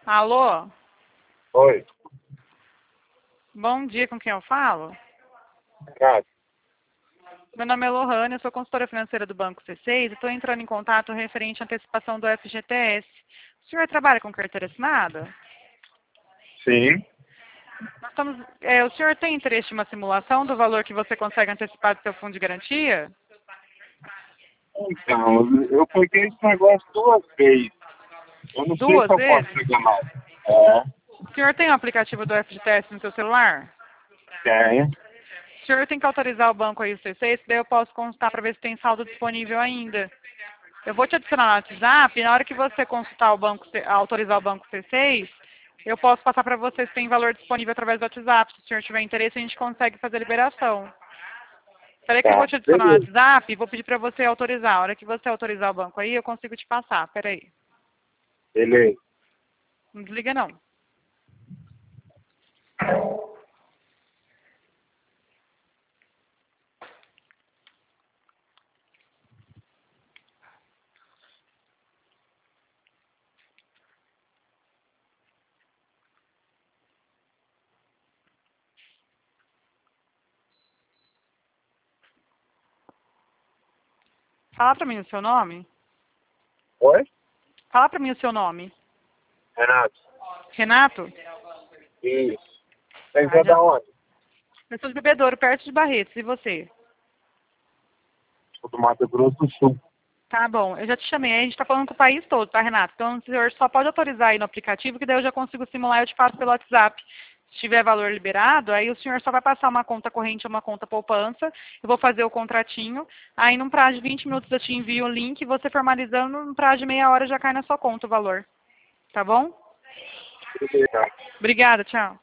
Alô? Oi, Bom dia, com quem eu falo? Cássio. Meu nome é Lohane, eu sou consultora financeira do Banco C6 e estou entrando em contato referente à antecipação do FGTS. O senhor trabalha com carteira assinada? Sim. O senhor tem interesse em uma simulação do valor que você consegue antecipar do seu fundo de garantia? Então, eu peguei esse negócio 2 vezes. Eu não sei se Duas eu posso vezes? pegar mais. É, O senhor tem o aplicativo do FGTS no seu celular? tem. O senhor tem que autorizar o banco aí, o C6, daí eu posso consultar para ver se tem saldo disponível ainda. Eu vou te adicionar no WhatsApp, e na hora que você consultar o banco, autorizar o banco C6, eu posso passar para você se tem valor disponível através do WhatsApp. Se o senhor tiver interesse, a gente consegue fazer a liberação. Espera aí que eu vou Tá, te adicionar no beleza. WhatsApp e vou pedir para você autorizar. A hora que você autorizar o banco aí, eu consigo te passar. Espera aí. Beleza. Não desliga não. Fala para mim o seu nome. Oi? Fala para mim o seu nome. Renato. Renato? Isso. Tem Ah, que já... dar onde? Eu sou de Bebedouro, perto de Barretos. E você? Sou do Mato Grosso do Sul. Tá bom, eu já te chamei, a gente tá falando com o país todo, tá, Renato? Então o senhor só pode autorizar aí no aplicativo, que daí eu já consigo simular e eu te passo pelo WhatsApp. Se tiver valor liberado, aí o senhor só vai passar uma conta corrente ou uma conta poupança, eu vou fazer o contratinho, aí num prazo de 20 minutos eu te envio o link, você formalizando, num prazo de meia hora já cai na sua conta o valor. Tá bom? Beleza. Obrigada, tchau.